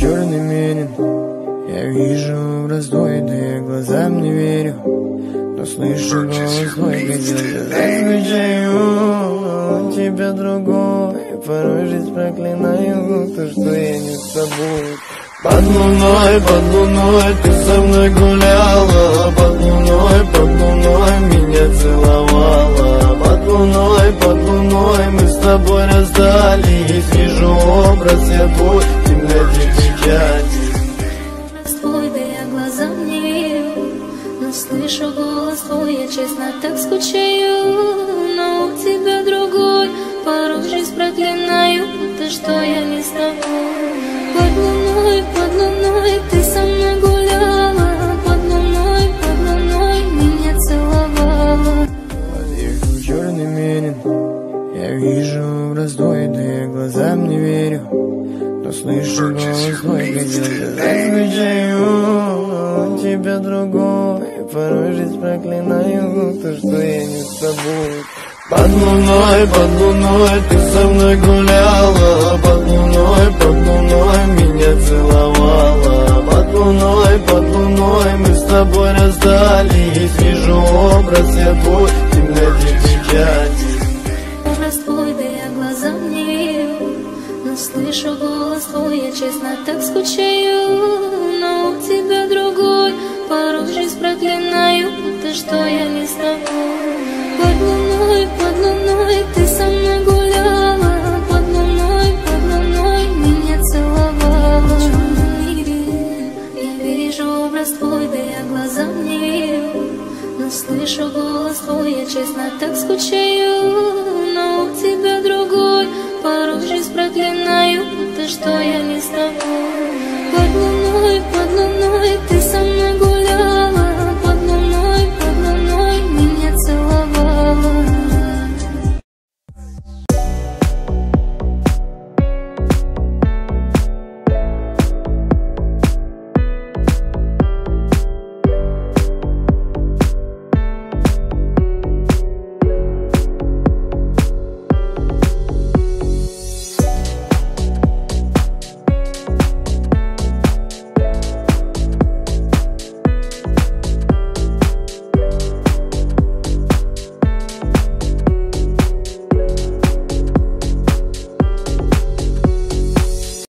черный мерин. Я вижу раздвоенные глазам, не верю, но слышу голос твой, где-то закричаю. Тебя другой, порой жизнь проклинаю, то, что я не с тобой. Под луной, ты со мной гуляла. Под луной меня целовала. Под луной мы с тобой расстались. Вижу образ я твой в темноте печати. Твой, да я глазам не верю, но слышу голос твой, я честно так скучаю. Но у тебя другой, порой жизнь проклинаю, то, что я не с тобой. Под луной ты со мной гуляла. Под луной меня целовала. Подъехал черный мерин. Я вижу раздвоенные глазам, не верю, но слышу голос твой, где-то закричаю. Тебя другой, порой жизнь проклинаю, то, что я не с тобой. Под луной ты со мной гуляла. Под луной меня целовала. Под луной мы с тобой расстались. Вижу образ я твой в темноте печати. Образ твой, да я глазам не верю, но слышу голос твой, я честно так скучаю. Но у тебя другой, порой жизнь проклинаю, то, что я не с тобой. Под луной ты со мной гуляла. Под луной меня целовала. В черном мире я вижу образ твой, да я глазам не верю, но слышу голос твой, я честно так скучаю. Но у тебя другой, порой жизнь проклинаю, то, что я не с тобой.